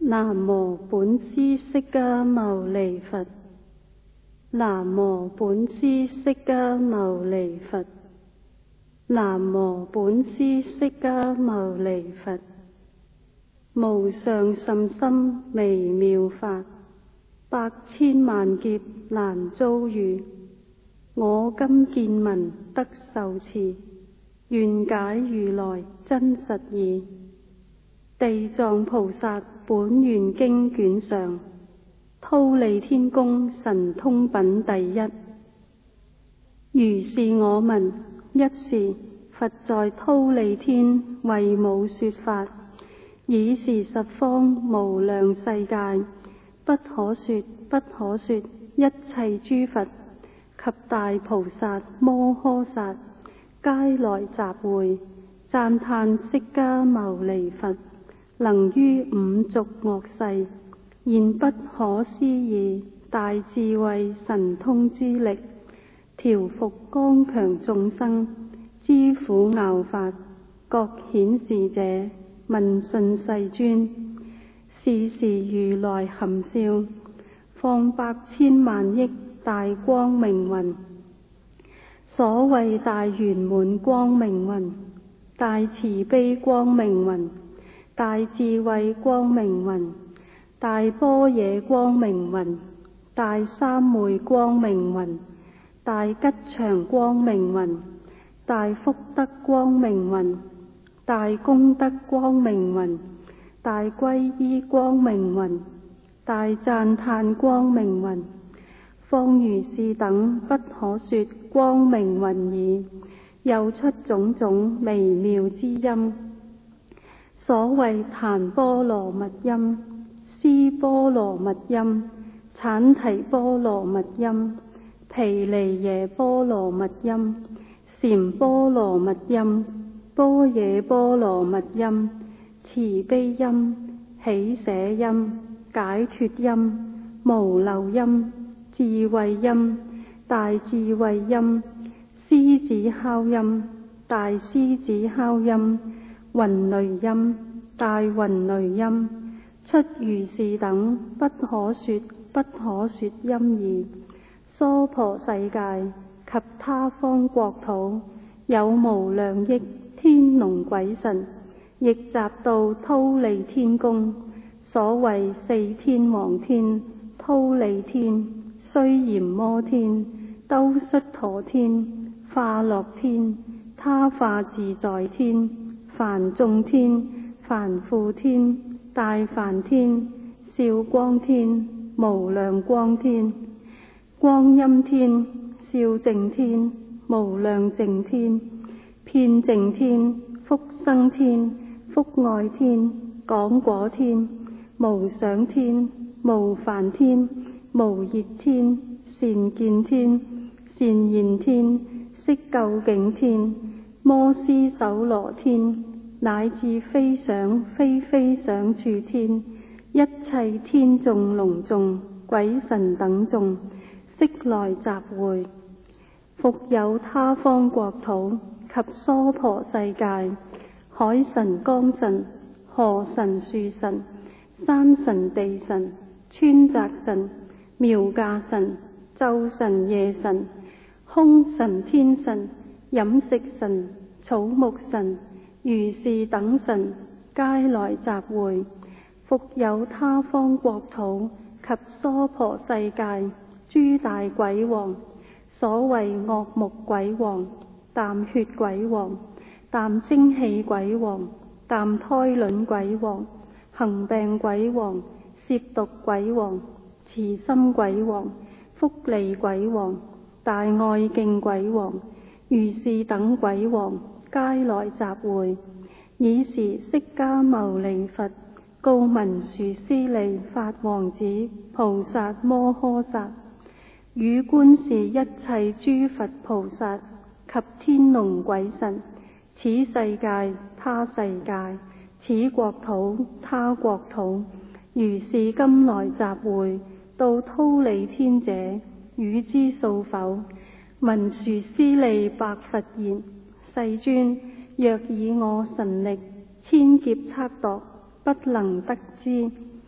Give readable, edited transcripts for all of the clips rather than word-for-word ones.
南無本師釋迦牟尼佛。南無本師釋迦牟尼佛。南無本師釋迦牟尼佛。無上甚深微妙法，百千萬劫難遭遇。我今見聞得受持，願解如來真實義。地藏菩薩本願經卷上，忉利天宮神通品第一。如是我聞，一時佛在忉利天為母說法，以是十方無量世界，不可說不可說，一切諸佛及大菩薩摩訶薩，皆來集會，讚歎釋迦牟尼佛能於五濁惡世，現不可思議大智慧神通之力，調伏剛強眾生知苦惱法，各顯示者問訊世尊。是時如來含笑，放百千萬億大光明雲。所謂大圓滿光明雲、大慈悲光明雲、大智慧光明雲、大般若光明雲、大三昧光明雲、大吉祥光明雲、大福德光明雲、大功德光明雲、大皈依光明雲、大讚歎光明雲，況如是等不可說光明雲耳，又出種種微妙之音。所謂檀波羅蜜音、屍波羅蜜音、闡提波羅蜜音、毗梨耶波羅蜜音、禪波羅蜜音、般若波羅蜜音、慈悲音、喜捨音、解脫音、無漏音、智慧音、大智慧音、獅子哮音、大獅子哮音、雲雷音、大雲雷音，出如是等不可說不可說音義。娑婆世界及他方國土，有無量億天龍鬼神，亦集到忉利天宮。所謂四天王天、忉利天、須閻摩天、兜率陀天、化樂天、他化自在天、梵眾天、梵輔天、大梵天、少光天、無量光天、光音天、少淨天、無量淨天、遍淨天、福生天、福愛天、廣果天、無想天、無梵天、無熱天、善見天、善現天、色究竟天、摩醯首羅天，乃至非想非非想處天，一切天眾龍眾鬼神等眾，悉來集會。復有他方國土及娑婆世界，海神、江神、河神、樹神、山神、地神、川澤神、苗稼神、晝神、夜神、空神、天神、飲食神、草木神，如是等神，皆來集會。復有他方國土及娑婆世界，諸大鬼王，所謂惡目鬼王、啖血鬼王、啖精氣鬼王、啖胎卵鬼王、行病鬼王、褻瀆鬼王、慈心鬼王、福利鬼王、大愛敬鬼王，如是等鬼王，皆來集會。爾時釋迦牟尼佛告文殊師利法王子菩薩摩訶薩，汝觀是一切諸佛菩薩及天龍鬼神，此世界他世界，此國土他國土，如是今來集會，到忉利天者，汝知數否？文殊師利白佛言：世尊，若以我神力千劫測度，不能得知。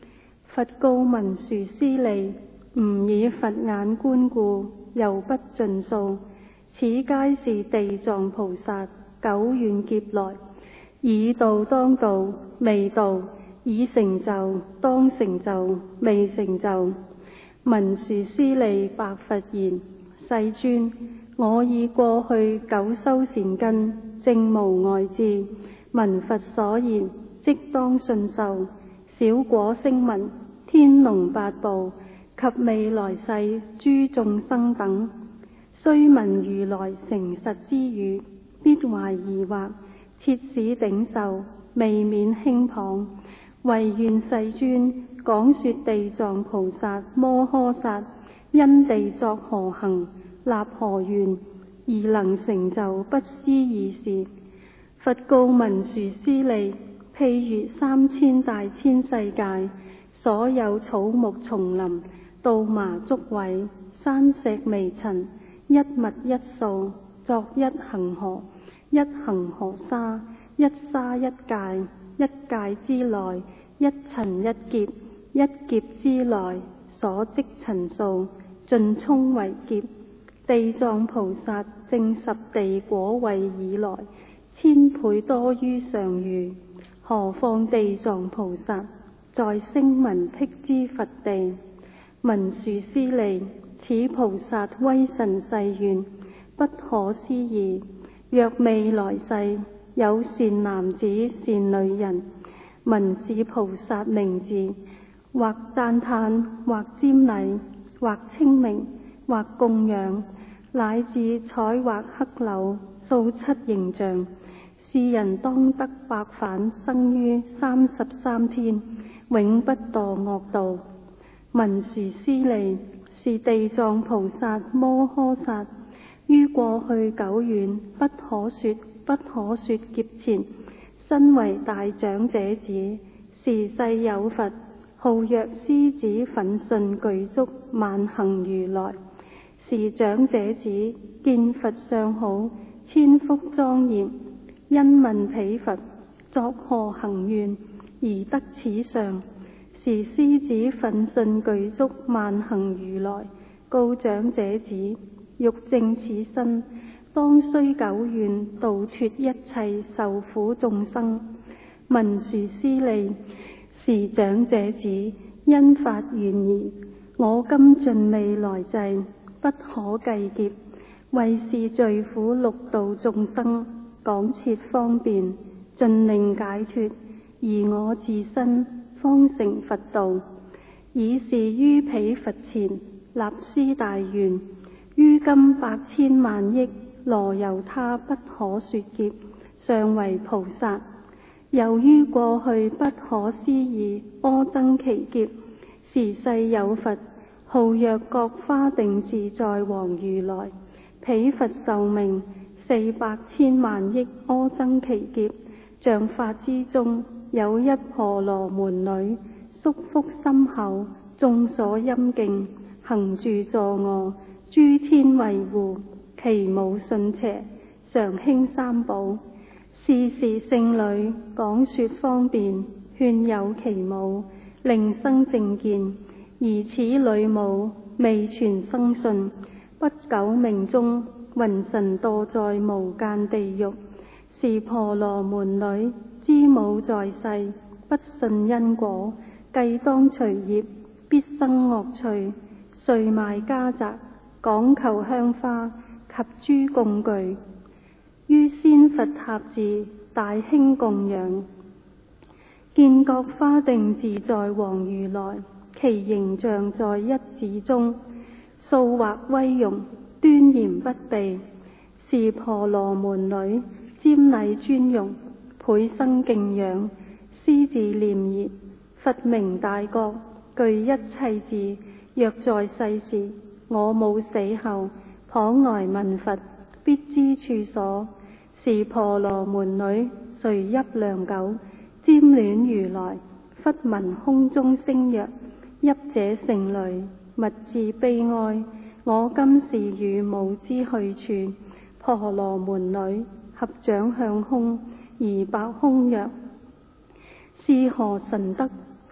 佛告文殊師利：吾以佛眼觀故，猶不盡數。此皆是地藏菩薩久遠劫來，已度當度，未度；已成就當成就，未成就。文殊師利白佛言：世尊，我以過去久修善根，正無礙智，聞佛所言，即當信受。小果聲聞、天龍八部及未來世諸眾生等，雖聞如來誠實之語，必懷疑惑，切使頂受，未免輕謗。唯願世尊講說地藏菩薩摩訶薩因地作何行，立何願，而能成就不思議事。佛告文殊師利：譬如3000大千世界，所有草木叢林、稻麻竹葦、山石微塵，一物一數，作一恒河，一恒河沙，一沙一界，一界之內，一塵一劫，一劫之內，所積塵數，盡充為劫。地藏菩薩證十地果位以來，1000倍多於上喻。何況地藏菩薩在聲聞辟支佛地？文殊師利，此菩薩威神誓願，不可思議。若未來世有善男子善女人，聞是菩薩名字，或讚歎，或瞻禮，或稱名，或供養，乃至彩畫刻柳，塑漆形象，是人當得百返生於33天，永不墮惡道。文殊師利，是地藏菩薩摩訶薩於過去久遠不可說劫前，身為大長者子，時世有佛，號曰獅子奮迅具足萬行如來。是長者子見佛相好，千福莊嚴，因問彼佛作何行願，而得此相。是獅子奮迅具足萬行如來告長者子：欲證此身，當須久遠度脫一切受苦眾生。文殊師利，是長者子因發願言：我今盡未來際，不可計劫，為是罪苦六道眾生廣設方便，盡令解脫，而我自身方成佛道。以是於彼佛前立斯大願：於今百千萬億羅由他不可說劫，尚為菩薩。由於過去不可思議阿僧祇劫，時世有佛，號曰覺華定自在王如來。彼佛壽命400千萬億阿僧祇劫，像法之中有一婆羅門女，宿福深厚，眾所欽敬，行住坐臥，諸天衛護，其母信邪，常興三寶。是時聖女講說方便，勸誘其母，令生正見。而此女母未傳生信，不久命終，魂神墮在無間地獄。是婆羅門女知母在世，不信因果，計當隨業，必生惡趣，遂賣家宅，講求香花及諸供具，於仙佛塔寺大興供養。見覺華定自在王如來，其形象在一寺中，塑畫威容，端嚴不備。是婆羅門女瞻禮尊容，倍生敬仰，思自念言：佛名大覺，具一切智。若在世時，我母死後，倘來問佛，必知處所。是婆羅門女垂泣良久，瞻戀如來，忽聞空中聲曰：泣者成雷，勿自悲哀。我今是與母之去處。婆羅門女合掌向空，而白空曰：是何神德，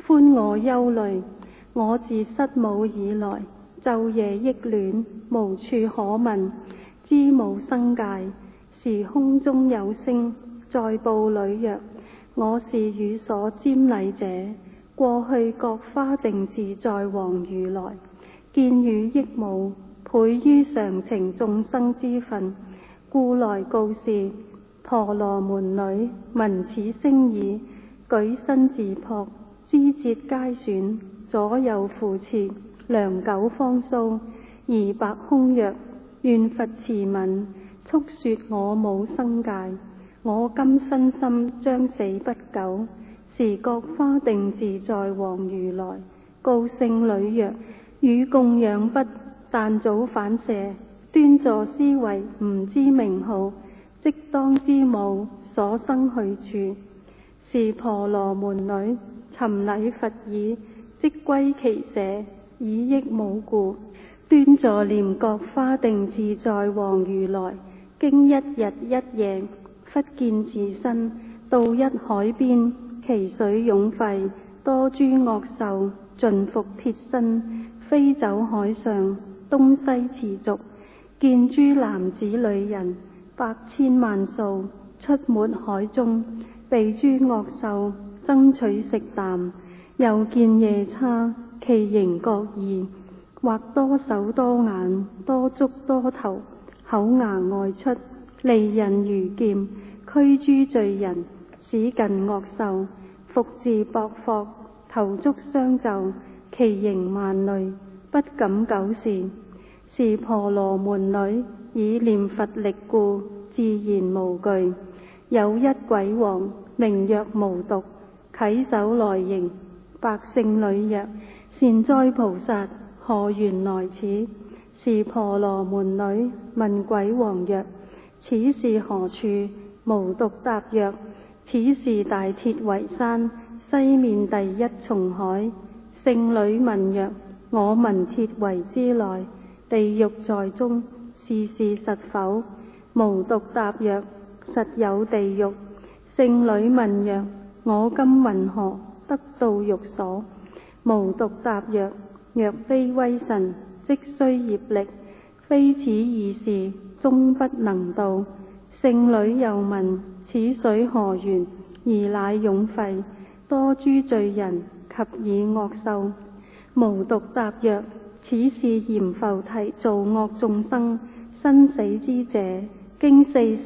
寬我憂慮。我自失母以來，晝夜憶戀，無處可問，知母生界。時空中有聲在步裏曰：我是與所瞻禮者，過去覺華定自在王如來。見與憶母，倍於常情眾生之分，故來告示。婆羅門女聞此聲已，舉身自撲，肢節皆損，左右扶持，良久方蘇，而白空曰：願佛慈憫，速說我母生界。我今身心將死不久，時覺華定自在王如來，告聖女曰：汝供養不，但早反射，端坐思維，唔知名號，即當知母所生去處。是婆羅門女尋禮佛已，即歸其舍，以憶母故，端坐念覺華定自在王如來。經一日一夜，忽見自身到一海邊，其水湧沸，多諸惡獸盡服鐵身，飛走海上，東西持續。見諸男子女人百千萬數，出沒海中，被諸惡獸爭取食啖。又見夜叉，其形各異，或多手多眼，多足多頭，口牙外出，利刃如劍，驅諸罪人，使近惡獸，復自駁縛，頭足相就，其形萬類，不敢久視。是婆羅門女以念佛力故，自然無懼。有一鬼王名曰無毒，稽首來迎，白聖女曰：善哉菩薩，何緣來此？是婆羅門女問鬼王曰：此是何處？無毒答曰：此是大鐵圍山西面第一重海。聖女問曰：我聞鐵圍之內，地獄在中，是事實否？無毒答曰：實有地獄。聖女問曰：我今云何得到獄所？無毒答曰：若非威神，即須業力，非此二事，終不能到。聖女又問：此水何緣？而乃湧沸，多諸罪人及以惡獸。無毒答曰：此是閻浮提造惡眾生生死之者，經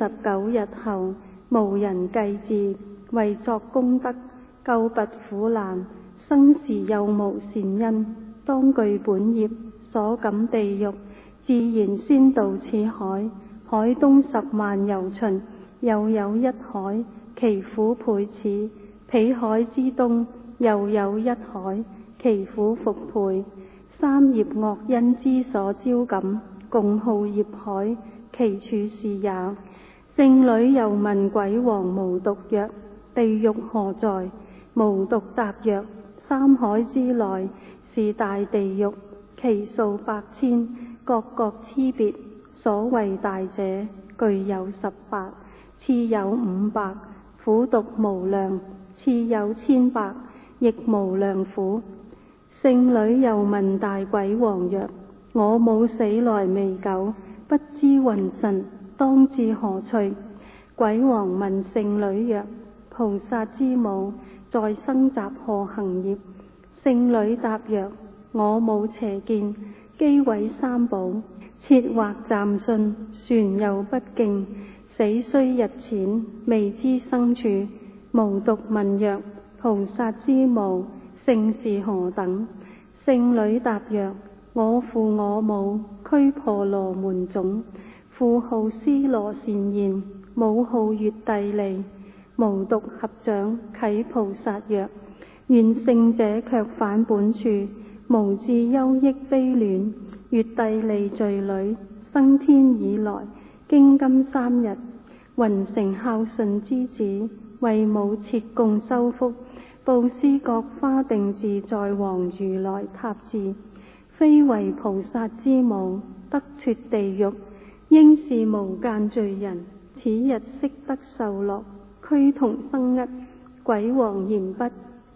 49日後，無人計至，為作功德，救拔苦難，生時又無善因，當具本業，所感地獄，自然先渡此海。海東10萬由旬，又有一海，其苦倍此。彼海之東，又有一海，其苦復倍。三業惡因之所招感，共號業海，其處是也。聖女又問鬼王無毒曰：地獄何在？無毒答曰：三海之內，是大地獄，其數百千，各各差別。所謂大者，具有18，次有500，苦毒無量，次有1,000，亦無量苦。聖女又問大鬼王曰：我母死來未久，不知云神，當至何趣？鬼王問聖女曰：菩薩之母在生習何行業？聖女答曰：我母邪見，譏毀三寶，設惑暫信，船又不敬，死須日淺，未知生處。無毒問曰：菩薩之母姓是何等？聖女答曰：我父我母俱婆羅門種，父號尸羅善現，母號月帝利。無毒合掌啟菩薩曰：願聖者卻返本處，無智憂憶悲戀。月帝利罪女，生天以來，經今3日，云成孝順之子，為母設供修福，布施覺華定自在王如來塔寺。非為菩薩之母，得脫地獄，應是無間罪人。此日悉得受樂，俱同生厄。鬼王言不。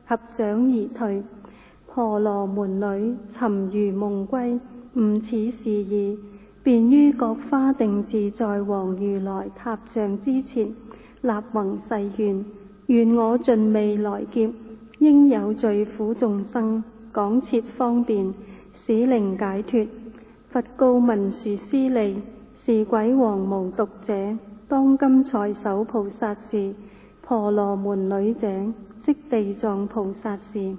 合掌而退。婆羅門女沉如夢歸，悟此事義，便於覺華定自在王如來塔像之前，立宏誓願：願我盡未來劫，應有罪苦眾生，廣設方便，使令解脫。佛告文殊師利：是鬼王無毒者，當今在手菩薩是；婆羅門女者，即地藏菩薩是。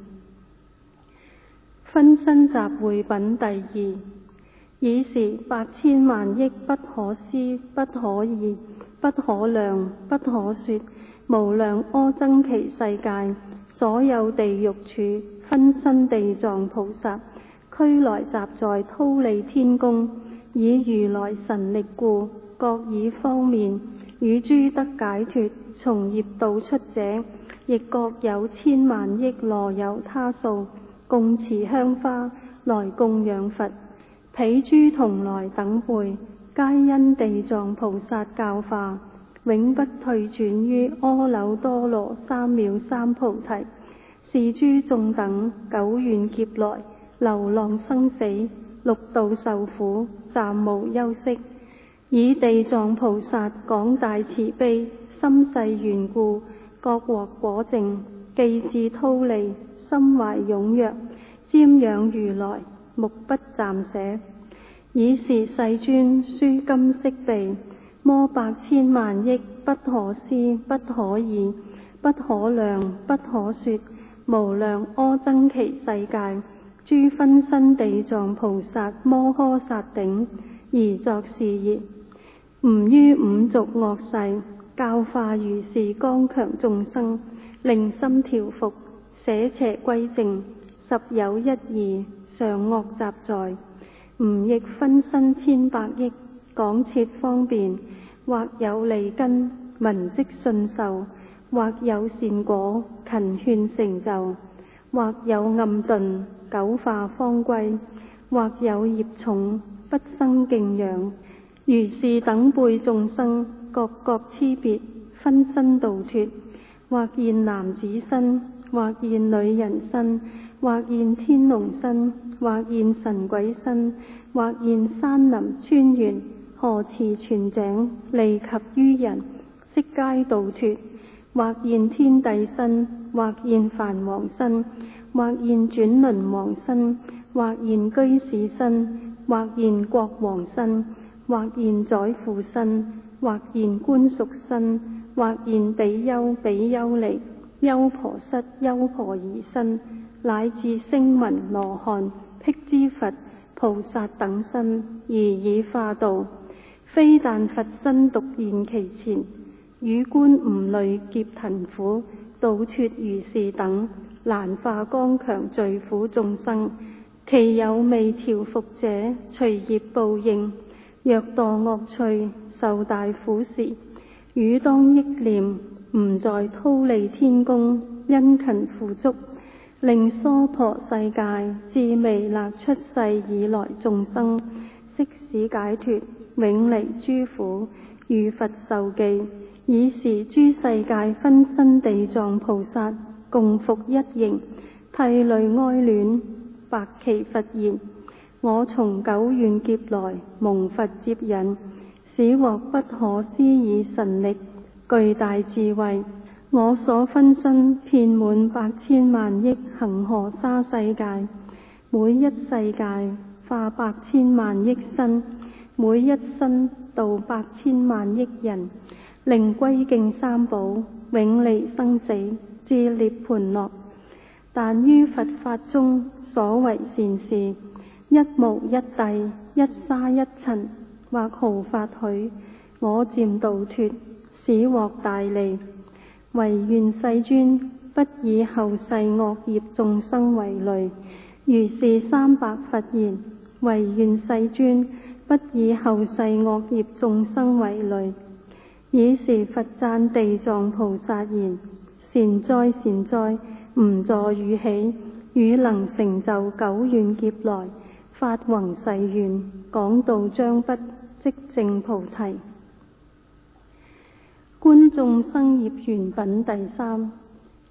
分身集會品第二。爾時百千萬億不可思不可議不可量不可說無量阿僧祇世界，所有地獄處，分身地藏菩薩，俱來集在忉利天宮，以如來神力故，各以方面與諸得解脫從業道出者，亦各有千萬億羅有他數，共持香花來供養佛。彼諸同來等輩，皆因地藏菩薩教化，永不退轉於阿耨多羅三藐三菩提。是諸眾等久遠劫來，流浪生死，六道受苦，暫無休息。以地藏菩薩廣大慈悲，心誓願故，各獲果證，既至忉利，心懷踴躍，瞻仰如來，目不暫捨。爾時世尊書金色地，摩百千萬億不可思不可議不可量不可說無量阿僧祇世界，諸分身地藏菩薩摩訶薩頂，而作是言：吾於五濁惡世，教化如是剛強眾生，令心調伏，捨邪歸正，十有一二常惡雜在。吾亦分身千百億，廣設方便，或有利根，聞即信受；或有善果，勤勸成就；或有暗鈍，久化方歸；或有業重，不生敬仰。如是等輩眾生，各各差別，分身度脫，或現男子身，或現女人身，或現天龍身，或現神鬼身，或現山林川原河池泉井，利及於人，悉皆度脫；或現天帝身，或現梵王身，或現轉輪王身，或現居士身，或現國王身，或現宰父身，或現官屬身，或現比丘比丘尼優婆塞優婆夷身，乃至聲聞羅漢辟支佛菩薩等身，而以化度。非但佛身獨現其前，與觀無類劫貧苦，度脫如是等難化剛強罪苦眾生。其有未調伏者，隨業報應，若墮惡趣，受大苦時，汝當憶念吾在忉利天宮，殷勤付囑，令娑婆世界至彌勒出世以來眾生，悉使解脫，永離諸苦，如佛受記。以是諸世界分身地藏菩薩，共復一形，涕淚哀戀，白其佛言：我從久遠劫來，蒙佛接引，使獲不可思議神力，巨大智慧。我所分身遍滿百千萬億恒河沙世界，每一世界化百千萬億身，每一身度百千萬億人，令歸敬三寶，永離生死，至涅槃樂。但於佛法中所為善事，一毛一碘，一沙一塵，或毫發許，我漸度脫，使獲大利。唯願世尊不以後世惡業眾生為累。如是300佛言：唯願世尊不以後世惡業眾生為累。爾時佛讚地藏菩薩言：善哉善哉，吾助汝起，汝能成就久遠劫來，發宏誓願，廣度將不即證菩提。觀眾生業緣品第3。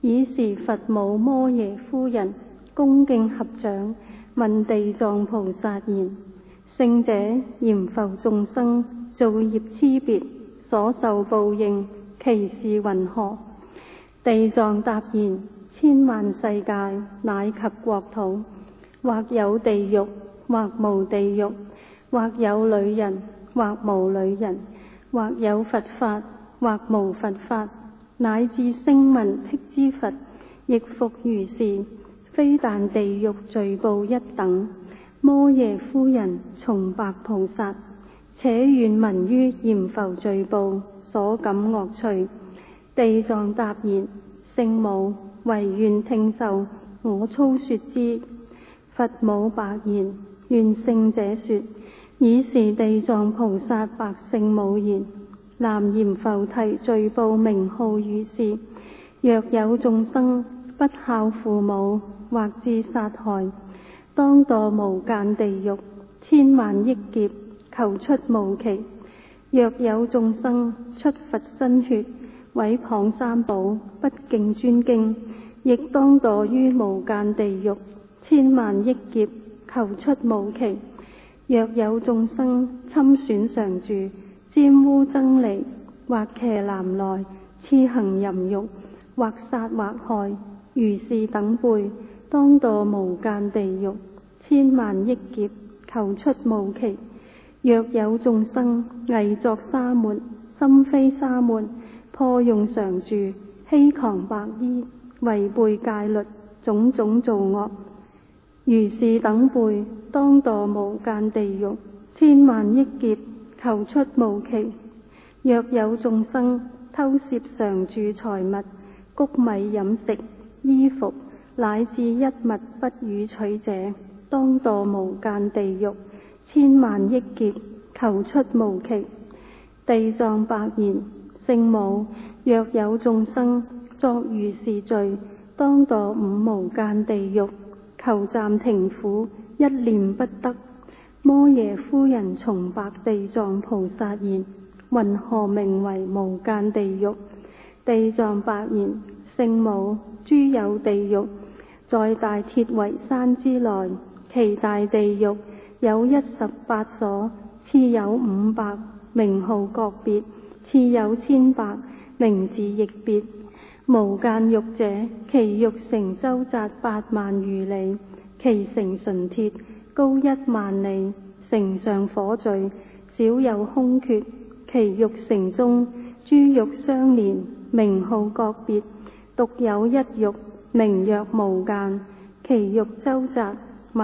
爾時佛母摩耶夫人恭敬合掌，問地藏菩薩言：聖者，閻浮眾生造業差別，所受報應，其事云何？地藏答言：千萬世界乃及國土，或有地獄，或無地獄，或有女人，或無女人，或有佛法，或無佛法，乃至聲聞辟支佛，亦復如是。非但地獄罪報一等。摩耶夫人重白菩薩：且願聞於閻浮罪報所感惡趣。地藏答言：聖母，唯願聽受，我粗說之。佛母白言：願聖者說。爾時地藏菩薩白聖母言：南閻浮提罪報名號如是。若有眾生不孝父母，或致殺害，當墮無間地獄，千萬億劫，求出無期。若有眾生出佛身血，毀謗三寶，不敬尊經，亦當墮於無間地獄，千萬億劫，求出無期。若有眾生侵損常住，玷污僧尼，或騎男來，恣行淫欲，或殺或害，如是等輩，當墮無間地獄，千萬億劫，求出無期。若有眾生偽作沙門，心非沙門，破用常住，欺誑白衣，違背戒律，種種造惡，如是等輩，當墮無間地獄，千萬億劫，求出無期。若有眾生偷竊常住財物，穀米飲食、衣服，乃至一物不予取者，當墮無間地獄，千萬億劫，求出無期。地藏白言：聖母，若有眾生作如是罪，當墮五無間地獄，求暫停苦，一念不得。摩耶夫人重白地藏菩薩言：云何名為無間地獄？地藏白言：聖母，諸有地獄，在大鐵圍山之內，其大地獄有18所，次有500，名號各別；次有1,000，名字亦別。無間獄者，其獄城周匝8萬餘里，其城純鐵，高1萬里，城上火聚，少有空缺。其獄城中諸獄相連，名號各別，獨有一獄，名曰無間。其獄周匝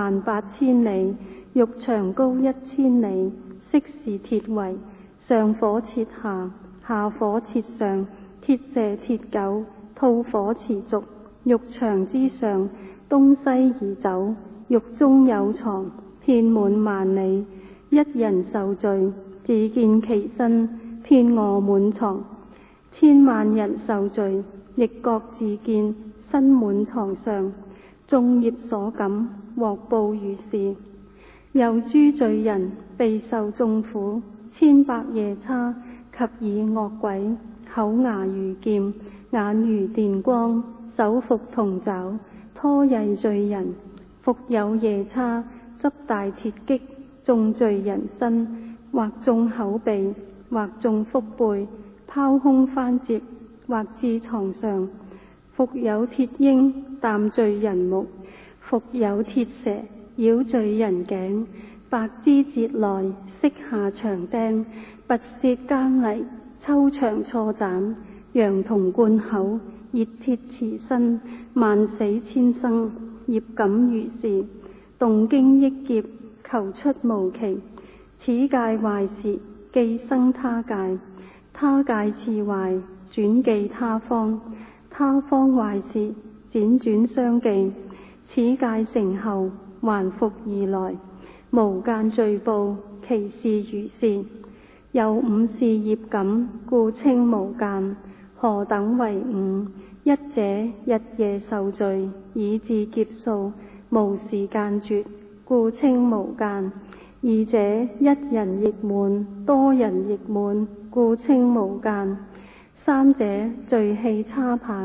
18000里，獄長高1000里，悉是鐵圍，上火設下，下火設上，鐵射鐵狗，吐火持續。獄牆之上，東西而走，獄中有床，遍滿萬里。一人受罪，自見其身，遍臥滿床；千萬人受罪，亦各自見身滿床上。眾業所感，獲報如是。有諸罪人備受眾苦，千百夜叉及以惡鬼，口牙如劍，眼如電光，手復銅爪，拖曳罪人。復有夜叉執大鐵擊，中罪人身，或中口鼻，或中腹背，拋空翻接，或至床上。復有鐵鷹啖罪人目，復有鐵蛇繞罪人頸，白肢節內，釋下長釘，拔舌耕犁，抽腸錯斬，羊銅灌口，熱鐵刺身，萬死千生，業感如是。動經億劫，求出無期。此界壞時，寄生他界，他界次壞，轉寄他方，他方壞時，輾轉相寄。此界成後，還復而來，無間罪報，其事如是。有5事業感，故稱無間。何等為5？一者，日夜受罪，以至劫數，無時間絕，故稱無間。二者，一人亦滿，多人亦滿，故稱無間。三者，罪器叉棒，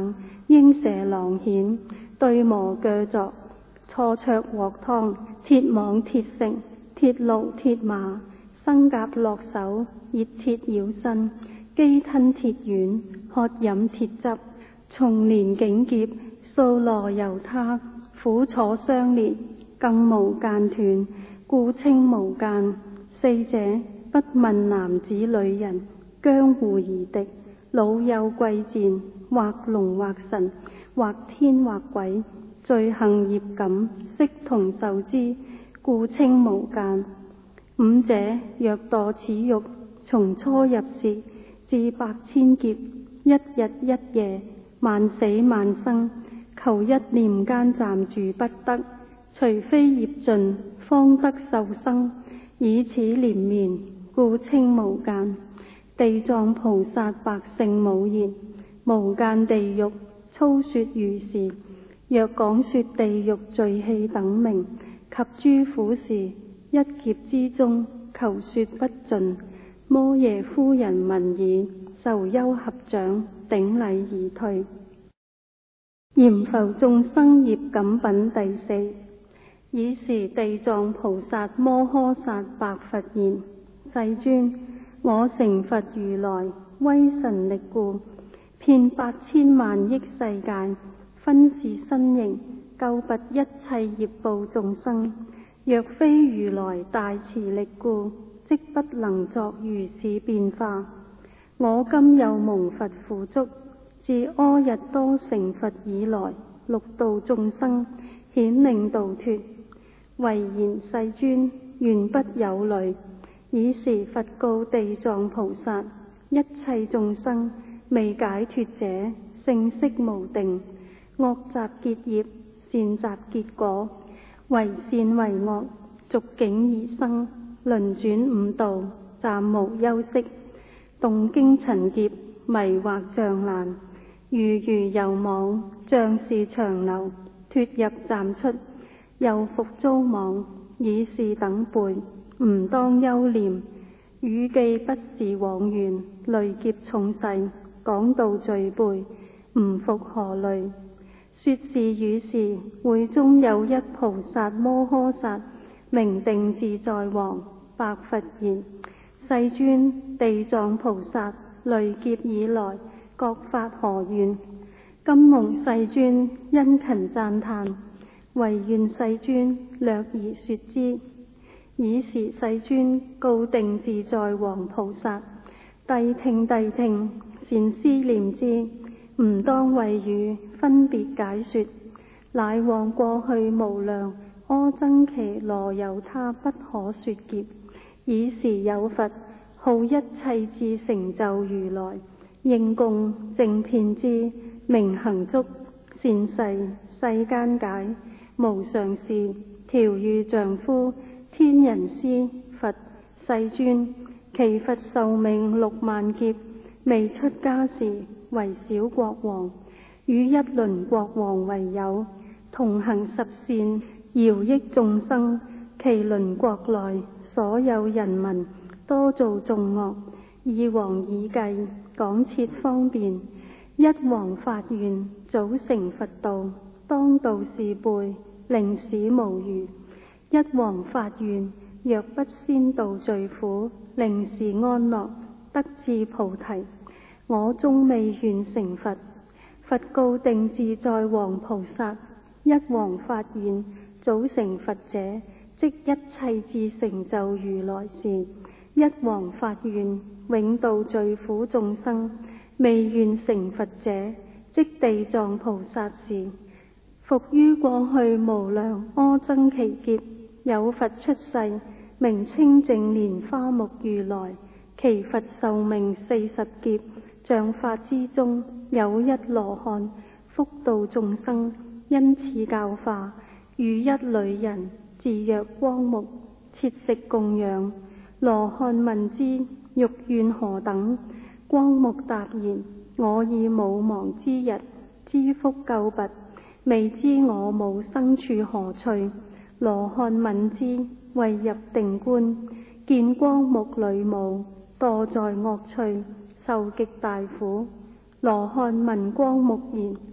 鷹蛇狼犬，對磨鋸鑿，錯桌鑊湯，鐵網鐵繩，鐵驢鐵馬，生甲落手，熱鐵繞身，饑吞鐵丸，渴飲鐵汁，重連警劫，掃羅由他，苦楚相連，更無間斷，故稱無間。四者不問男子女人，江湖兒敵，老幼貴賤，或龍或神，或天或鬼，罪行業感，悉同受之，故稱無間。五者若墮此獄，從初入時至百千劫，一日一夜，萬死萬生，求一念間暫住不得，除非業盡，方得受生，以此連綿，故稱無間。地藏菩薩百姓無言，無間地獄粗說如是。若講說地獄罪器等名及諸苦事，一劫之中求說不盡。摩耶夫人聞已，受憂合掌，頂禮而退。閻浮眾生業感品第四。爾時地藏菩薩摩訶薩白佛言：世尊，我成佛如來威神力故，遍8000萬億世界，分是身形，救拔一切業報眾生。若非如來大慈力故，即不能作如是變化。我今又蒙佛付囑，自阿逸多成佛以來，六度眾生，顯令度脫。唯言世尊，原不有慮。爾時佛告地藏菩薩：一切眾生未解脫者，性色無定，惡習結業，善習結果，為善為惡，逐境而生，輪轉五道，暫無休息。動經塵劫，迷惑障難，如遊網，像是長流，脫入暫出，又復遭網。以是等輩，吾當憂念。語記不是往願，累劫重世，講道罪輩，吾復何慮？說是與是，會中有一菩薩摩訶薩，名定自在王，白佛言：世尊，地藏菩薩累劫以來，各發何願？今蒙世尊殷勤讚歎，唯願世尊略而說之。爾時世尊告定自在王菩薩：諦聽諦聽，善思念之，吾當為汝分別解說。乃往過去無量阿僧祇羅由他不可說劫，爾時有佛號一切智成就如來，應供正遍知，明行足，善逝世間解，無上士，調御丈夫，天人師佛。世尊，其佛壽命6萬劫，未出家時為小國王，與一輪國王為友，同行十善，饒益眾生。其輪國內所有人民，多造眾惡。二王已計，廣設方便。一王發願，早成佛道，當度是輩，令使無餘。一王發願，若不先度罪苦，令是安樂，得至菩提。我終未願成佛。佛告定自在王菩薩：一王發願，早成佛者，即一切智成就如來時。一王發願，永度罪苦眾生，未願成佛者，即地藏菩薩時。復於過去無量阿僧祇劫，有佛出世，名清淨蓮花目如來。其佛壽命40劫，像法之中有一羅漢，福度眾生，因此教化，與一女人自若光目，切食供養。羅漢問之，欲願何等？光目答言：我以母亡之日，知福救拔，未知我母生處何趣。羅漢問之，為入定觀，見光目女母，墮在惡趣，受極大苦。羅漢問光目言：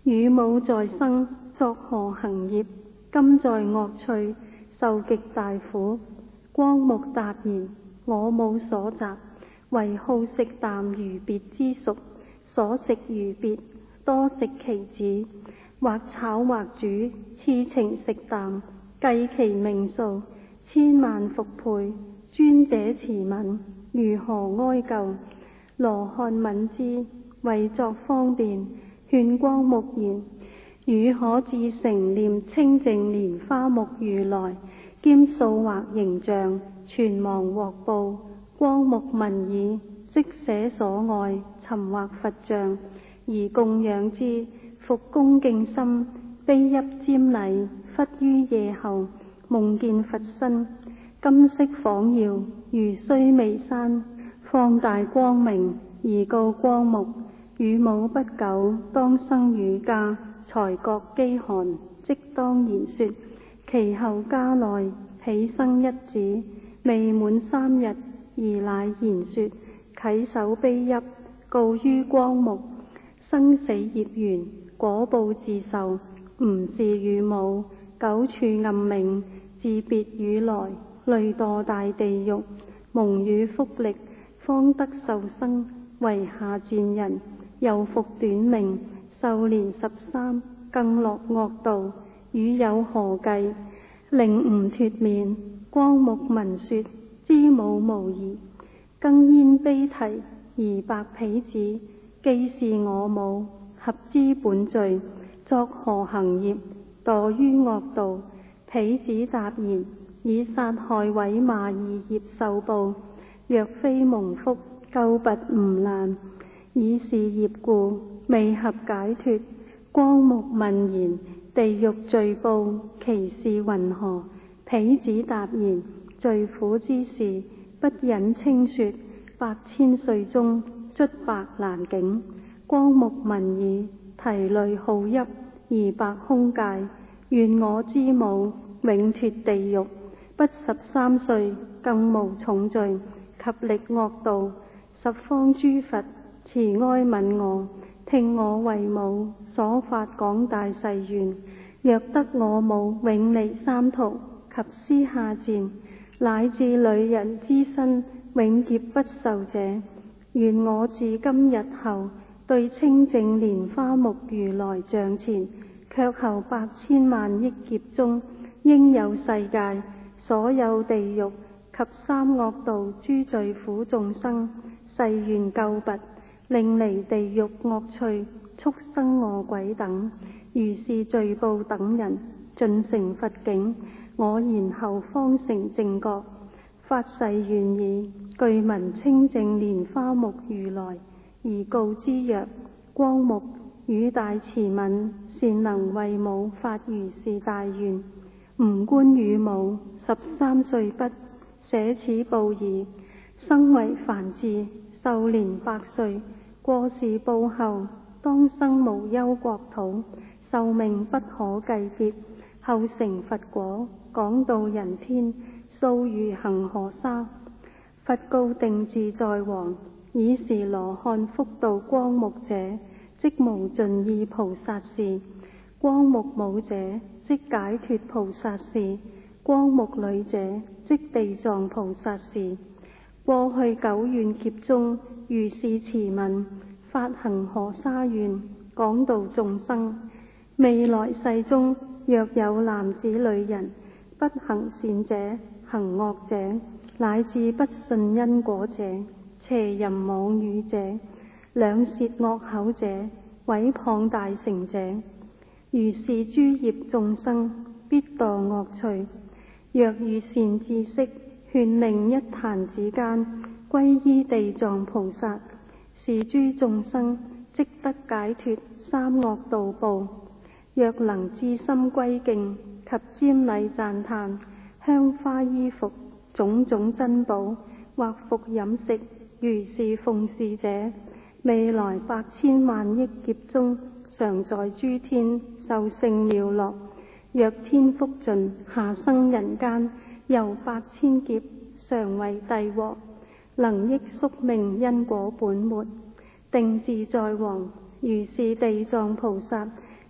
汝母在生，作何行業？今在惡趣，受極大苦。光目答言：我母所習，為好食淡如鱉之屬，所食如鱉，多食其子，或炒或煮，次情食淡，計其命數，千萬復倍。尊者慈憫，如何哀究？羅漢愍之，為作方便，勸光目言：汝可至誠念清淨蓮花目如來，兼塑畫形象，存亡獲報。光目聞已，即捨所愛，尋畫佛像，而供養之，復恭敬心，悲泣瞻禮。忽於夜後，夢見佛身，金色晃耀，如須彌山，放大光明，而告光目：汝母不久當生汝家，才覺飢寒，即當言說。其後家內彼生一子，未滿3日，而乃言說，稽首悲泣，告於光目：生死業緣，果報自受，吾是汝母，久處暗冥，自別汝來，累墮大地獄，蒙汝福力，方得受生，為下賤人，又復短命，壽年13，更落惡道。汝有何計，令吾脫免？光目聞說，知母無疑，更焉悲啼，而白彼子：既是我母，合知本罪，作何行業，墮於惡道？彼子答言：以殺害毀罵二業受報，若非蒙福，救拔吾難。以是業故，未合解脫。光目問言：地獄罪報，其事云何？彼子答言：罪苦之事，不忍稱說。8千歲中，卒白蘭境。光目聞已，啼淚號泣，而白空界：願我之母永脫地獄，不13歲，更無重罪，及力惡道。十方諸佛慈哀憫我，聽我為母所發廣大誓願。若得我母永離三途，及施下賤，乃至女人之身，永劫不受者，願我自今日後，對清淨蓮花目如來像前，卻後8千萬億劫中，應有世界所有地獄及三惡道諸罪苦眾生，誓願救拔，令離地獄惡趣、畜生餓鬼等，如是罪報等人，盡成佛境，我然後方成正覺。發誓願已，具聞清淨蓮花目如來，而告之曰：光目，汝大慈憫，善能為母發如是大願。吾觀汝母13歲不捨此報已，生為梵志，壽年100歲。過是報後，當生無憂國土，壽命不可計劫。後成佛果，廣度人天，數如恒河沙。佛告定自在王：爾時羅漢福度光目者，即無盡意菩薩事；光目母者，即解脫菩薩事；光目女者，即地藏菩薩事。過去久遠劫中，如是慈憫，發恒河沙願，廣度眾生。未來世中，若有男子女人，不行善者，行惡者，乃至不信因果者，邪淫妄語者，兩舌惡口者，毀謗大乘者，如是諸業眾生，必墮惡趣。若遇善知識，勸令一彈指間，歸依地藏菩薩，是諸眾生即得解脫三惡道報。若能至心歸敬及瞻禮讚歎，香花衣服種種珍寶，或服飲食，如是奉事者，未來8千萬億劫中，常在諸天受勝妙樂。若天福盡，下生人間，遊8000劫，常為帝王，能憶宿命因果本末。定自在王如是地藏菩薩，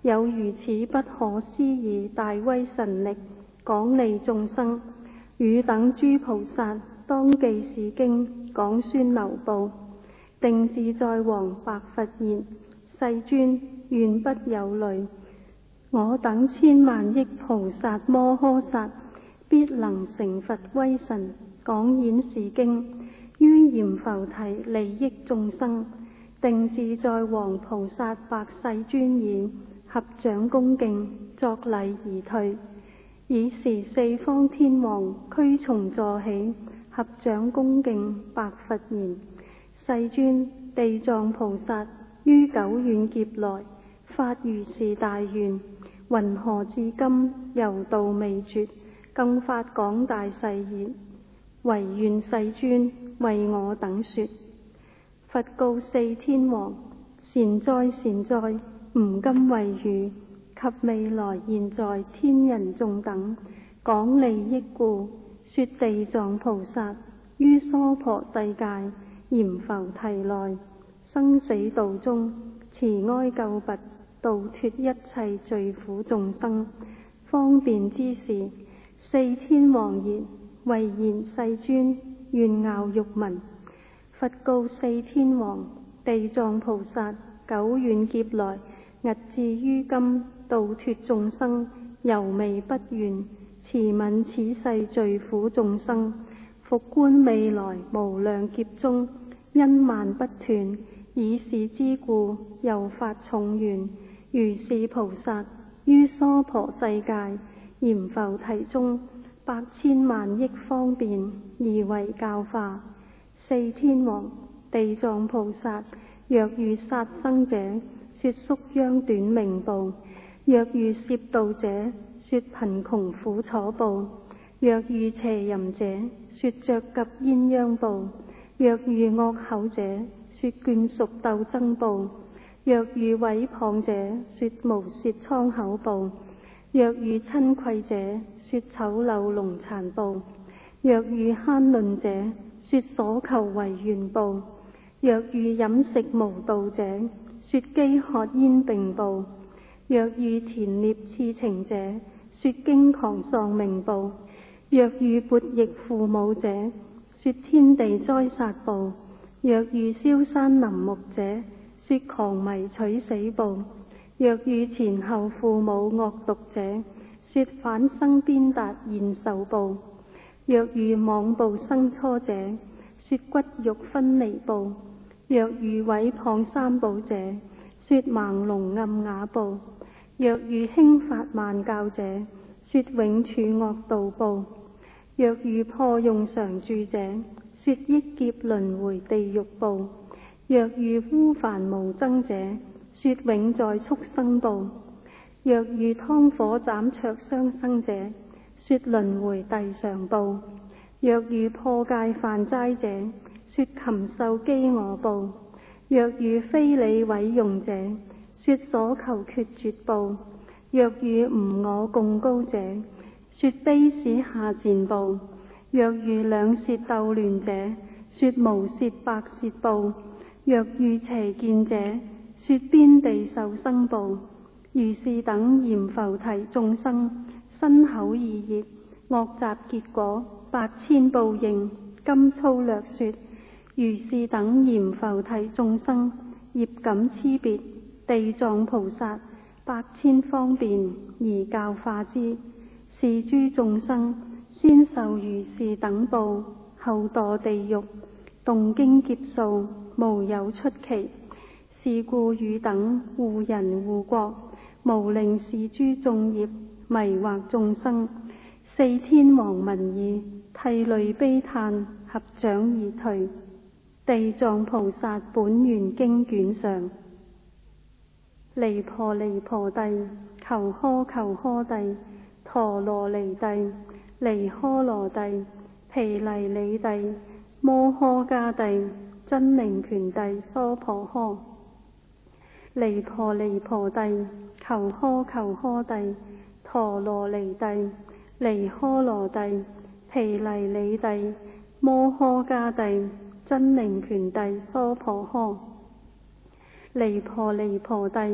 有如此不可思議大威神力，廣利眾生。汝等諸菩薩當記是經，廣宣流布。定自在王白佛言：世尊，願不有慮。我等千萬億菩薩摩訶薩，必能成佛威神，廣演是經，於閻浮提利益眾生。定自在王菩薩白世尊已，合掌恭敬，作禮而退。爾時四方天王俱從座起，合掌恭敬，白佛言：世尊，地藏菩薩於久遠劫來發如是大願，云何至今猶道未絕，更發廣大誓言，唯願世尊為我等說。佛告四天王：善哉善哉，吾今為汝及未來現在天人眾等廣利益故，說地藏菩薩於娑婆世界閻浮提內生死道中慈哀救拔，度脫一切罪苦眾生，方便之事。四天王言：唯然世尊，願樂欲聞。佛告四天王：地藏菩薩久遠劫來，屹至於今，度脫眾生，猶未不願。慈憫此世罪苦眾生，復觀未來無量劫中，因慢不斷，以是之故，又發重願。如是菩薩於娑婆世界閻浮提中，百千萬億方便，而為教化。四天王：地藏菩薩若遇殺生者，說宿殃短命報；若遇攝盜者，說貧窮苦楚報；若遇邪淫者，說着及鴛鴦報；若遇惡口者，說眷屬鬥爭報；若遇毀謗者，說無舌瘡口報；若遇親悸者，說醜陋聾殘報；若遇慳吝者，說所求為願報；若遇飲食無道者，說飢渴煙並報；若遇田獵刺情者，說驚狂喪命報；若遇悖逆父母者，說天地災殺報；若遇燒山林木者，說狂迷取死報；若遇前後父母惡毒者，說反生鞭打現受報；若遇妄報生初者，說骨肉分離報；若遇毀謗三寶者，說盲聾暗啞報；若遇輕發慢教者，說永處惡道報；若遇破用常住者，說億劫輪迴地獄報；若遇污梵無僧者，說永在畜生報；若遇湯火斬灼傷生者，說輪迴地上報；若遇破戒犯齋者，說禽獸飢餓報；若遇非理毀用者，說所求決絕報；若遇吾我貢高者，說卑使下賤報；若遇兩舌鬥亂者，說無舌百舌報；若遇邪見者，說邊地受生報。如是等閻浮提眾生，身口意業惡習結果，百千報應，今粗略說。如是等閻浮提眾生，業感差別，地藏菩薩百千方便而教化之。是諸眾生先受如是等報，後墮地獄，動經劫數，無有出期。是故汝等護人護國，無令是諸眾業迷惑眾生。四天王聞已，涕淚悲嘆，合掌而退。地藏菩薩本願經卷上。離婆離婆帝，求呵求呵帝，陀羅尼帝，離呵羅帝，毗黎里帝，摩訶迦帝，真寧權帝，娑婆訶。離婆離婆帝，求呵求呵帝，陀羅尼帝，離呵羅帝，毗黎里帝，摩訶迦帝，真寧權帝，娑婆訶。離婆離婆帝，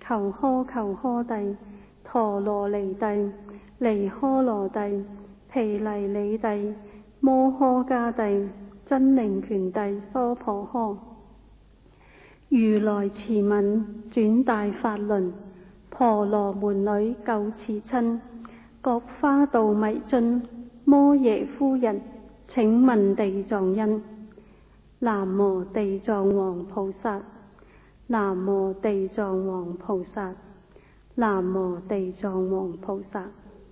求訶帝、陀羅尼帝、尼訶羅帝、毗黎里帝、摩訶迦帝、真靈權帝娑婆訶。如來慈憫，轉大法輪，婆羅門女救慈親，覺華道迷津，摩耶夫人，請問地藏因。南無地藏王菩薩，南無地藏王菩薩，南無地藏王菩薩。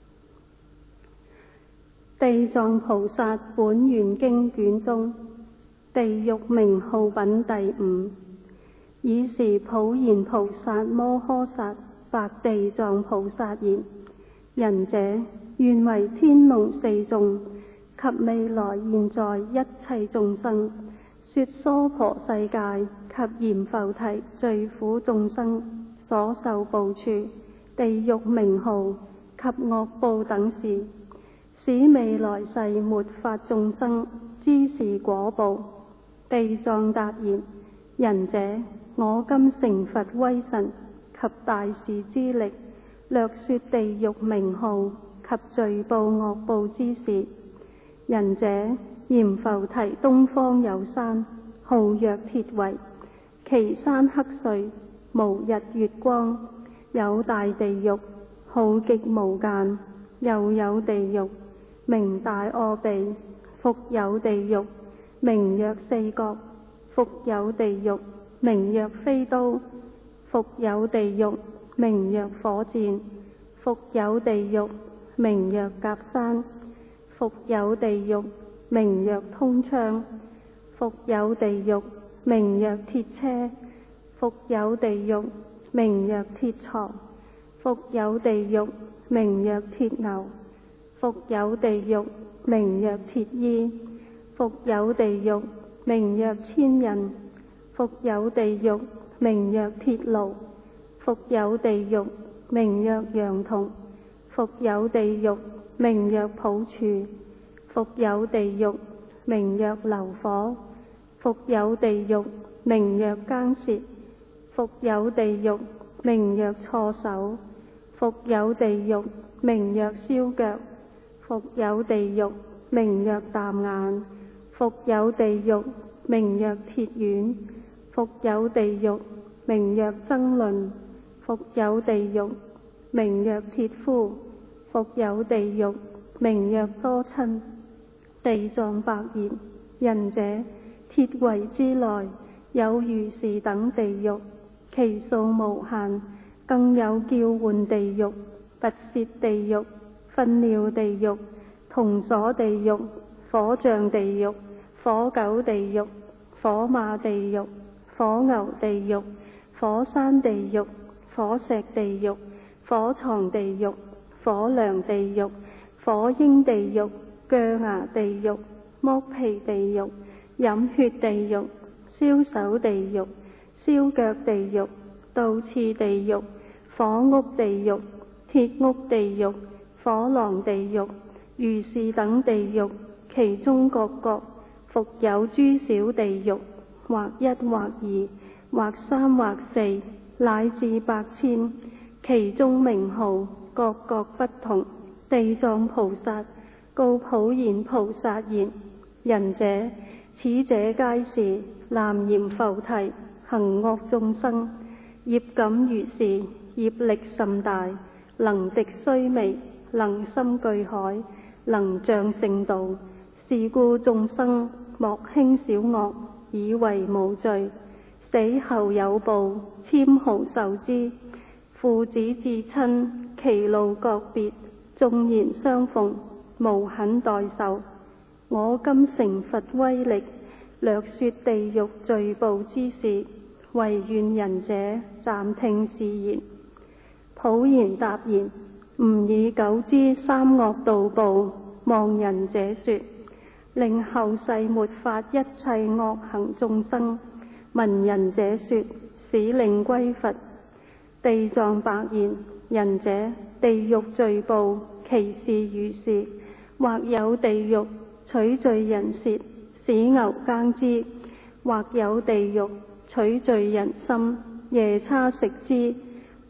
地藏菩薩本願經卷中，地獄名號品第5。爾時普賢菩薩摩訶薩白地藏菩薩言：仁者，願為天龍四眾及未來現在一切眾生，說娑婆世界及閻浮提最苦眾生所受報處、地獄名號及惡報等事，使未來世末法眾生知是果報。地藏答言：仁者，我今成佛威神及大士之力，略說地獄名號及罪報惡報之事。仁者，閻浮提東方有山，號曰鐵圍，其山黑邃，無日月光。有大地獄，號極無間。又有地獄，名大阿鼻。復有地獄，名曰四國。復有地獄，名曰飛刀。復有地獄，名曰火箭。復有地獄，名曰甲山。復有地獄，名曰通槍。復有地獄，名曰鐵車。復有地獄，名曰鐵床。復有地獄，名曰鐵牛。復有地獄，名曰鐵衣。復有地獄，名曰千人。復有地獄，名曰鐵爐。復有地獄，名曰羊銅。復有地獄，名曰普柱。復有地獄，名曰流火。復有地獄，名曰耕舌。復有地獄，名曰錯手。復有地獄，名曰燒腳。復有地獄，名曰淡眼。復有地獄，名曰鐵丸。復有地獄，名曰爭論。復有地獄，名曰鐵夫。復有地獄，名曰多親。地藏白言：仁者，鐵圍之內有如是等地獄，其數無限。更有叫喚地獄、拔舌地獄、糞尿地獄、銅鎖地獄、火象地獄、火狗地獄、火馬地獄、火牛地獄、火山地獄、火石地獄、火床地獄、火梁地獄、火鷹地獄、鋸牙地獄、剝皮地獄、飲血地獄、燒手地獄、燒腳地獄、倒刺地獄、火屋地獄、鐵屋地獄、火狼地獄，如是等地獄，其中各各復有諸小地獄，或一或二，或三或四，乃至百千，其中名號各各不同。地藏菩薩告普賢菩薩言：仁者，此者皆是南閻浮提行惡眾生，業感如是，業力甚大，能敵須彌，能深巨海，能障聖道。是故眾生莫輕小惡，以為無罪，死後有報，纖毫受之。父子至親，其路各別，縱然相逢，無肯代受。我今成佛威力，略說地獄罪報之事，唯願仁者暫聽是言。普賢答言：吾已久知三惡道報，望仁者說，令後世末法一切惡行眾生，聞仁者說，使令歸佛。地藏白言：仁者，地獄罪報其事如是，或有地獄取罪人舌，使牛耕之；或有地獄取罪人心，夜叉食之；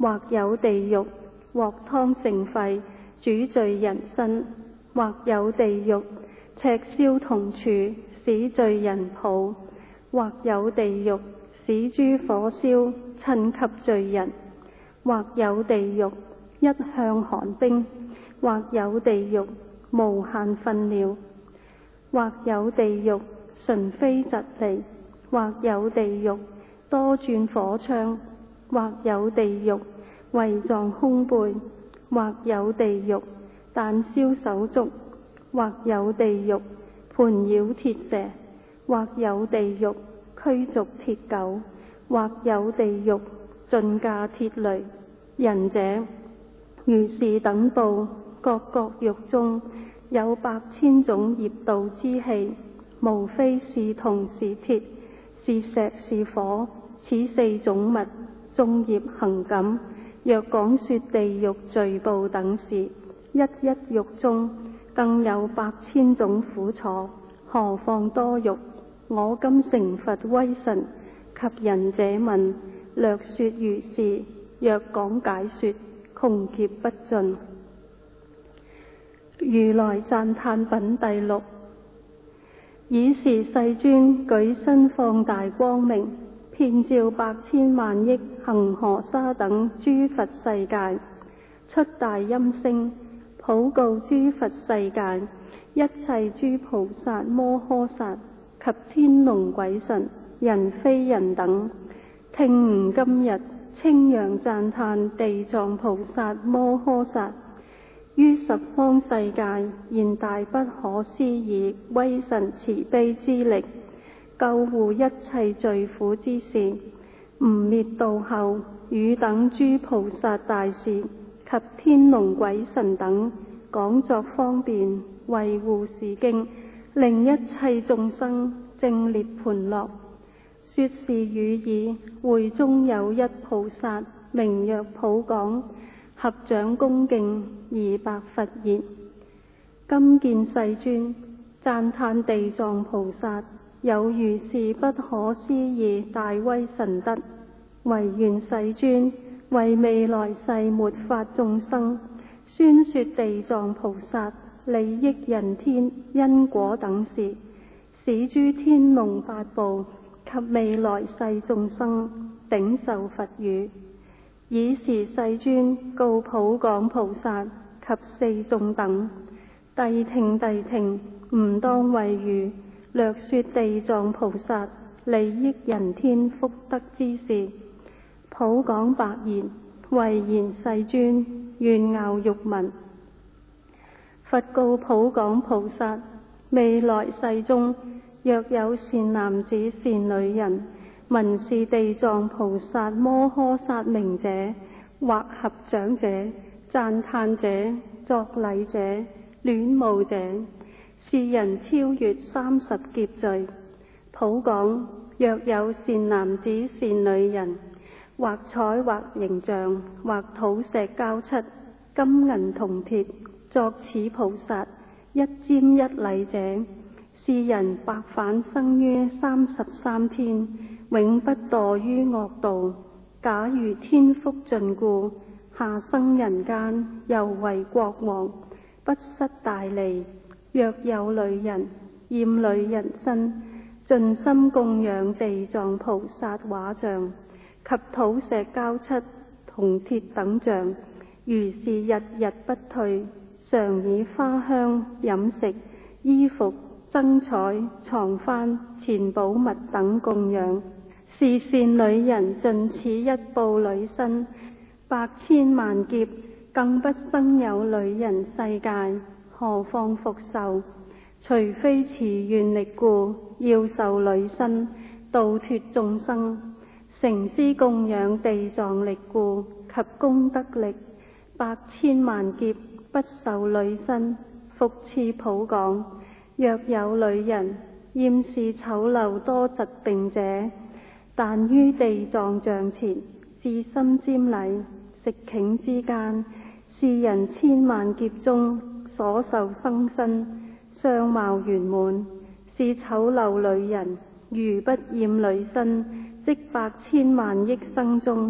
或有地獄，鑊湯盛沸，煮醉人身；或有地獄，赤燒銅柱，使罪人抱；或有地獄，使諸火燒，親給罪人；或有地獄，一向寒冰；或有地獄，無限糞尿；或有地獄，唇飛疾離；或有地獄，多轉火槍；或有地獄，胃臟空背；或有地獄，彈燒手足；或有地獄，盤繞鐵蛇；或有地獄，驅逐鐵狗；或有地獄，盡駕鐵驢。人者如是等報，各國獄中有100,000種業道之器，無非是銅是鐵是石是火，此4種物眾業行感。若講說地獄罪報等事，一獄中更有100,000種苦楚，何況多獄？我今成佛威神，及仁者問，略說如是。若講解說，窮劫不盡。如來讚歎品第6。爾時世尊舉身放大光明，遍照100,000萬億恒河沙等諸佛世界，出大音聲，普告諸佛世界一切諸菩薩摩訶薩及天龍鬼神人非人等，聽吾今日稱揚讚歎地藏菩薩摩訶薩於十方世界現大不可思議威神慈悲之力，救護一切罪苦之事，吾滅度後，汝等諸菩薩大士及天龍鬼神等講作方便，維護是經，令一切眾生證涅槃樂。說是語已，會中有一菩薩名曰普廣，合掌恭敬而白佛言：今見世尊讚歎地藏菩薩有如是不可思議大威神德，唯願世尊為未來世末法眾生宣說地藏菩薩利益人天因果等事，使諸天龍八部及未來世眾生頂受佛語。爾時世尊告普廣菩薩及四眾等：諦聽諦聽，吾當為汝略說地藏菩薩利益人天福德之事。普廣白言：唯然世尊，願樂欲聞。佛告普廣菩薩：未來世中，若有善男子善女人，聞是地藏菩薩摩訶薩名者，或合掌者、讚歎者、作禮者、戀慕者，是人超越30劫罪。普廣：若有善男子善女人，或彩或形象，或土石膠漆、金銀銅鐵，作此菩薩一瞻一禮者，是人百返生於33天，永不墮於惡道。假如天福盡故，下生人間，猶為國王，不失大利。若有女人厭女人身，盡心供養地藏菩薩畫像及土石膠漆、銅鐵等像，如是日日不退，常以花香、飲食、衣服、燈彩、床幡、錢寶物等供養。是善女人盡此一步女身，100,000萬劫更不生有女人世界，何況復受？除非持願力故，要受女身，度脫眾生；誠知供養地藏力故及功德力，100,000萬劫不受女身。復次普廣：若有女人厭視醜陋多疾病者，但於地藏像前至心瞻禮，食頃之間，是人千萬劫中所受生身，相貌圓滿。是醜陋女人如不厭女身，即100,000萬億生中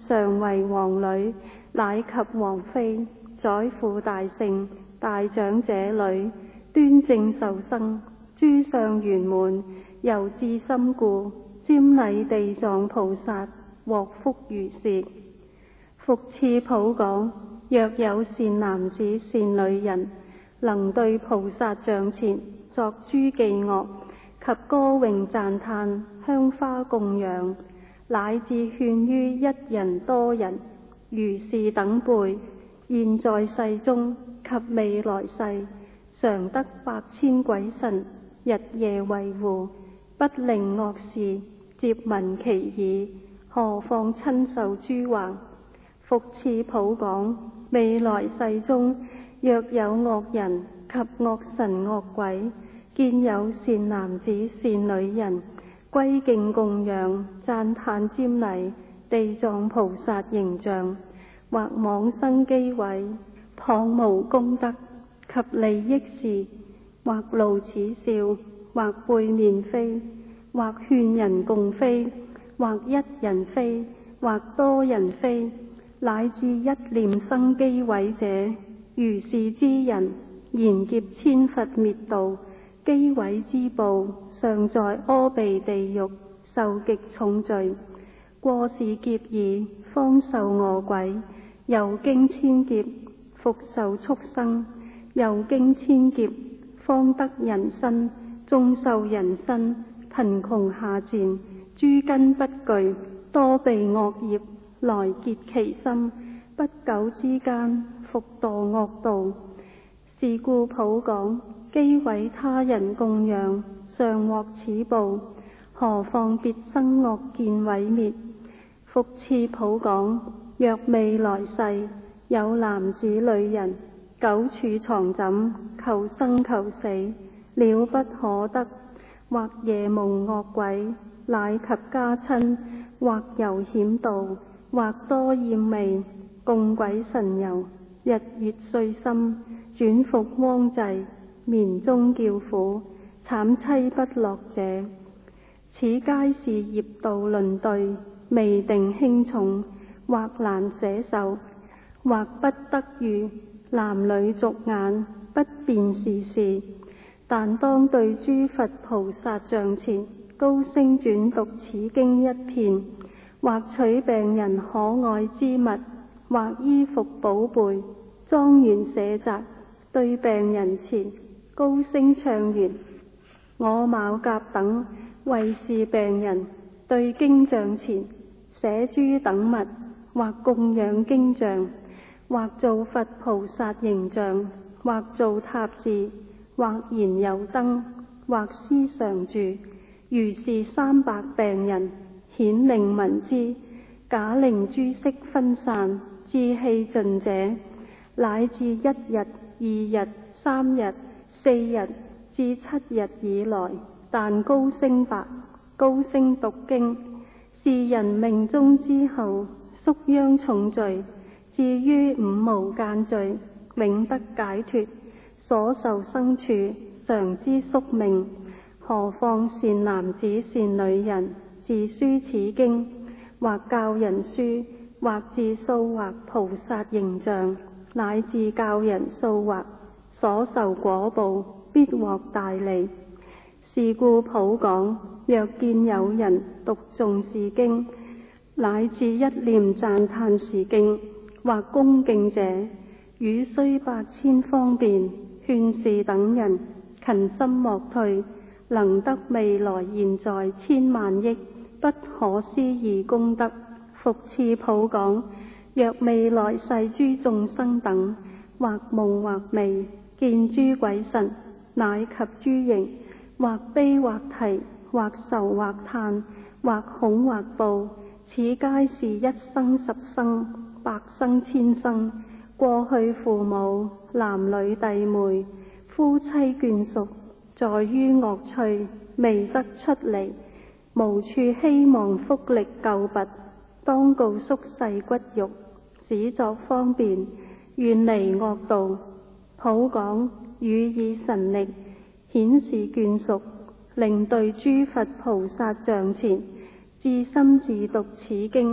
常為王女，乃及王妃，宰輔大聖，大長者裏，端正受生，諸相圓滿，由至深故，瞻禮地藏菩薩，獲福如是。復次普講，若有善男子善女人，能對菩薩像前作諸伎樂及歌詠讚歎，香花供養，乃至勸於一人多人，如是等輩，現在世中及未來世，常得8,000鬼神日夜維護，不令惡事接聞其耳，何況親受諸患。復次普講，未來世中，若有惡人及惡神惡鬼，見有善男子善女人，歸敬供養讚歎瞻禮地藏菩薩形象，或妄生譏毀，謗無功德及利益事，或露齒笑，或背面非，或勸人共非，或一人非，或多人非，乃至一念生譏毀者，如是之人，賢劫千佛滅度，譏毀之報，尚在阿鼻地獄受極重罪。過是劫已，方受餓鬼，又經千劫，復受畜生，又經千劫，方得人身，縱受人身，貧窮下賤，諸根不具，多被惡業來結其心，不久之間復墮惡道。是故普講，譏毀他人供養，尚獲此報，何況別生惡見毀滅。復次普講，若未來世有男子女人，久處床枕，求生求死，了不可得，或夜夢惡鬼，乃及家親，或遊險道，或多厭味，供鬼神遊，日月歲深，轉復汪濟，眠中叫苦，慘淒不樂者，此皆是業道輪對，未定輕重，或難捨受，或不得遇，男女俗眼，不辨是事。但當對諸佛菩薩像前，高聲轉讀此經一遍，或取病人可愛之物，或衣服寶貝，莊嚴舍宅，對病人前高聲唱完，我昴甲等為是病人，對經像前捨諸等物，或供養經像，或造佛菩薩形象，或造塔寺，或燃油燈，或施常住，如是300病人，顯令聞之，假令諸色分散，志氣盡者，乃至1日、2日、3日、4日至7日以來，但高聲白，高聲讀經，是人命終之後，宿殃重罪，至於5無間罪，永得解脫，所受生處，常知宿命。何況善男子善女人，自書此經，或教人書，或自塑畫菩薩形象，乃至教人塑畫，所受果報，必獲大利。是故普講，若見有人讀誦是經，乃至一念讚歎是經，或恭敬者，汝須8,000方便，勸是等人勤心莫退，能得未來現在千萬億不可思議功德。復次普講，若未來世諸眾生等，或夢或寐，見諸鬼神，乃及諸形，或悲或啼，或愁或嘆，或恐或怖，此皆是一生10生、百生千生，過去父母、男女弟妹、夫妻眷屬，在於惡趣，未得出離，無處希望福力救拔，當告宿世骨肉，只作方便，遠離惡道。普講，予以神力顯示眷屬，令對諸佛菩薩像前，至心自讀此經，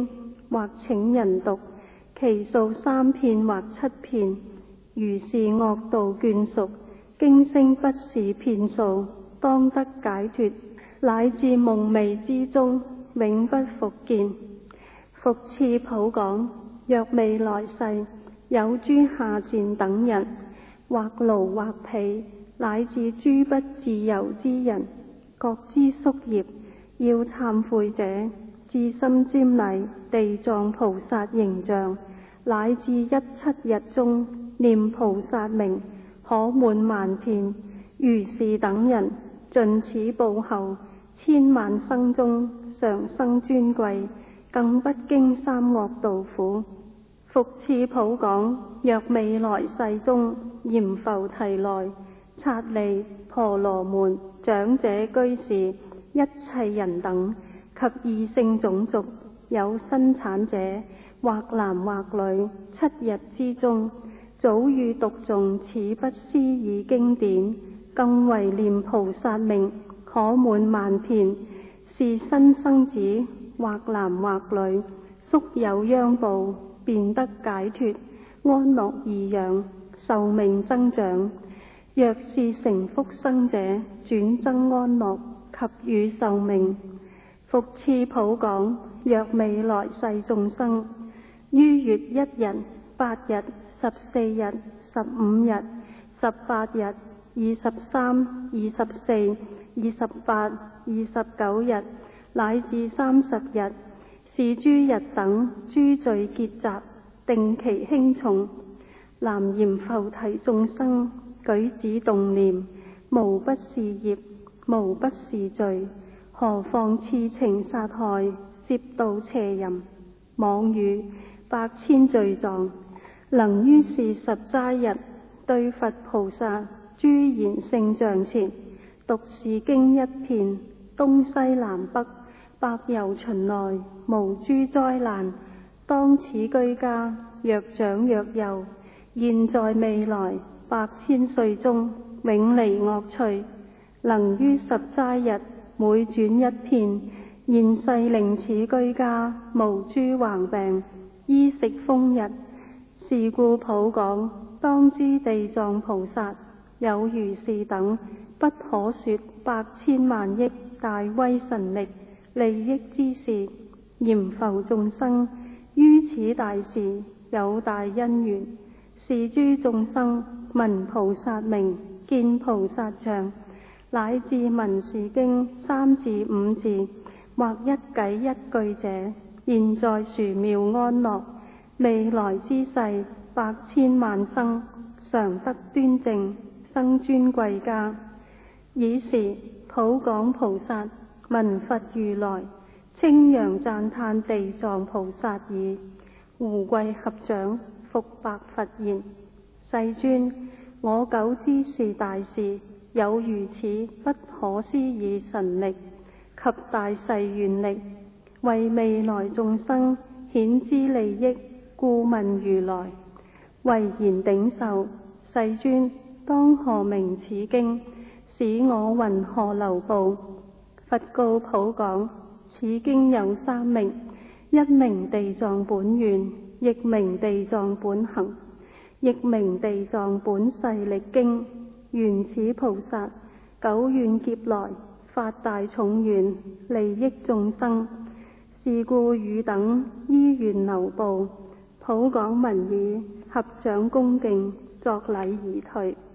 或請人讀，其數3遍或7遍，如是惡道眷屬，經聲不是遍數，當得解脫，乃至夢寐之中，永不復見。復次普講，若未來世有諸下賤等人，或奴或婢，乃至諸不自由之人，各之宿業，要懺悔者，至心瞻禮地藏菩薩形象，乃至17日中念菩薩名，可滿萬遍。如是等人，盡此報後，千萬生中常生尊貴，更不經三惡道苦。復次普講，若未來世中，閻浮提內、剎利、婆羅門、長者居士、一切人等及異性種族有生產者，或男或女，7日之中，早遇讀誦此不思議經典，更為念菩薩名，可滿萬遍。是新生子，或男或女，宿有殃報，便得解脫，安樂頤養，壽命增長。若是成福生者，轉增安樂及與壽命。復次普講，若未來世眾生，於月1日、8日、14日、15日、18日、23、24、28、29日，乃至30日，是諸日等諸罪結集，定其輕重。南閻浮提眾生舉止動念，無不是業，無不是罪，何況刺情殺害、攝盜邪淫、妄語、百千罪狀，能於是十齋日，對佛菩薩諸賢聖像前，讀是經1遍，東西南北，百由旬來，無諸災難。當此居家，若長若幼，現在未來百千歲中，永離惡趣，能於十齋日每轉1遍，現世令此居家無諸橫病，衣食豐溢。是故普講，當知地藏菩薩有如是等不可說百千萬億大威神力利益之事，閻浮眾生於此大事有大因緣，是諸眾生聞菩薩名，見菩薩像，乃至聞是經3字5字，或一偈一句者，現在殊妙安樂，未來之世百千萬生，常得端正，生尊貴家。爾時普講菩薩聞佛如來稱揚讚歎地藏菩薩已，胡跪合掌，復白佛言：世尊，我久知是大事，有如此不可思議神力及大誓願力，為未來眾生顯之利益，故問如來。唯言頂受，世尊，當何名此經？使我云何流布？佛告普講，此經有3名，一名地藏本願，亦名地藏本行，亦名地藏本誓力經。原此菩薩久遠劫來發大重願，利益眾生，是故汝等依願流布。普講聞已，合掌恭敬，作禮而退。